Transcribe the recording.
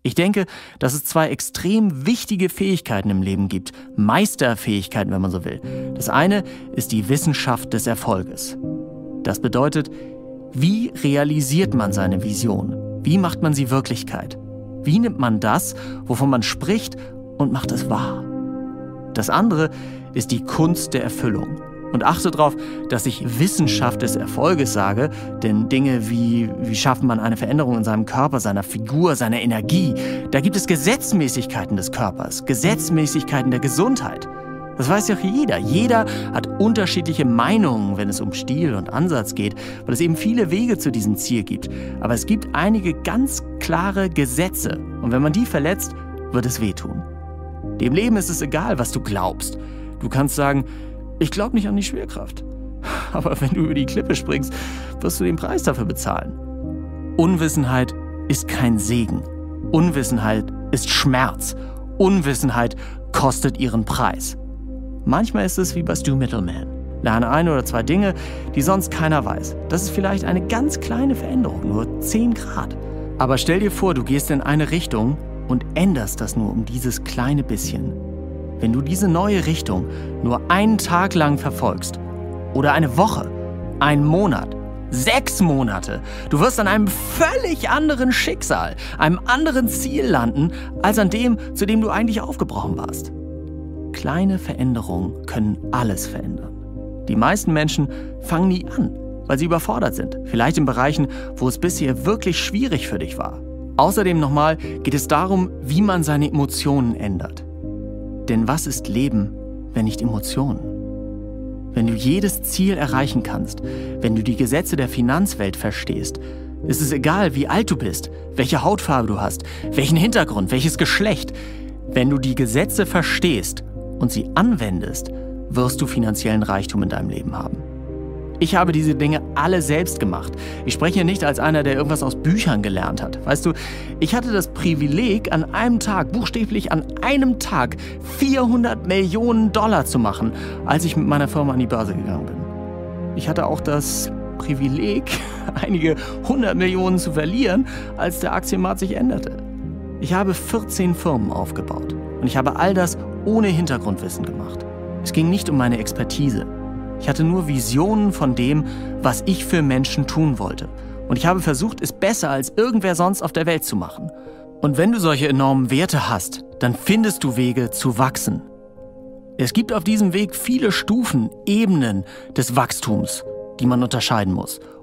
Ich denke, dass es zwei extrem wichtige Fähigkeiten im Leben gibt. Meisterfähigkeiten, wenn man so will. Das eine ist die Wissenschaft des Erfolges. Das bedeutet, wie realisiert man seine Vision? Wie macht man sie Wirklichkeit? Wie nimmt man das, wovon man spricht, und macht es wahr? Das andere ist die Kunst der Erfüllung. Und achte darauf, dass ich Wissenschaft des Erfolges sage, denn Dinge wie schafft man eine Veränderung in seinem Körper, seiner Figur, seiner Energie, da gibt es Gesetzmäßigkeiten des Körpers, Gesetzmäßigkeiten der Gesundheit. Das weiß ja auch jeder. Jeder hat unterschiedliche Meinungen, wenn es um Stil und Ansatz geht, weil es eben viele Wege zu diesem Ziel gibt. Aber es gibt einige ganz klare Gesetze. Und wenn man die verletzt, wird es wehtun. Dem Leben ist es egal, was du glaubst. Du kannst sagen, ich glaube nicht an die Schwerkraft. Aber wenn du über die Klippe springst, wirst du den Preis dafür bezahlen. Unwissenheit ist kein Segen. Unwissenheit ist Schmerz. Unwissenheit kostet ihren Preis. Manchmal ist es wie bei Stu Middleman. Lerne 1 oder 2 Dinge, die sonst keiner weiß. Das ist vielleicht eine ganz kleine Veränderung, nur 10 Grad. Aber stell dir vor, du gehst in eine Richtung und änderst das nur um dieses kleine bisschen. Wenn du diese neue Richtung nur einen Tag lang verfolgst oder eine Woche, einen Monat, 6 Monate, du wirst an einem völlig anderen Schicksal, einem anderen Ziel landen, als an dem, zu dem du eigentlich aufgebrochen warst. Kleine Veränderungen können alles verändern. Die meisten Menschen fangen nie an, weil sie überfordert sind. Vielleicht in Bereichen, wo es bisher wirklich schwierig für dich war. Außerdem nochmal geht es darum, wie man seine Emotionen ändert. Denn was ist Leben, wenn nicht Emotionen? Wenn du jedes Ziel erreichen kannst, wenn du die Gesetze der Finanzwelt verstehst, ist es egal, wie alt du bist, welche Hautfarbe du hast, welchen Hintergrund, welches Geschlecht. Wenn du die Gesetze verstehst und sie anwendest, wirst du finanziellen Reichtum in deinem Leben haben. Ich habe diese Dinge alle selbst gemacht. Ich spreche hier nicht als einer, der irgendwas aus Büchern gelernt hat. Weißt du, ich hatte das Privileg, an einem Tag, buchstäblich an einem Tag, $400 Millionen zu machen, als ich mit meiner Firma an die Börse gegangen bin. Ich hatte auch das Privileg, einige 100 Millionen zu verlieren, als der Aktienmarkt sich änderte. Ich habe 14 Firmen aufgebaut und ich habe all das ohne Hintergrundwissen gemacht. Es ging nicht um meine Expertise. Ich hatte nur Visionen von dem, was ich für Menschen tun wollte. Und ich habe versucht, es besser als irgendwer sonst auf der Welt zu machen. Und wenn du solche enormen Werte hast, dann findest du Wege zu wachsen. Es gibt auf diesem Weg viele Stufen, Ebenen des Wachstums, die man unterscheiden muss.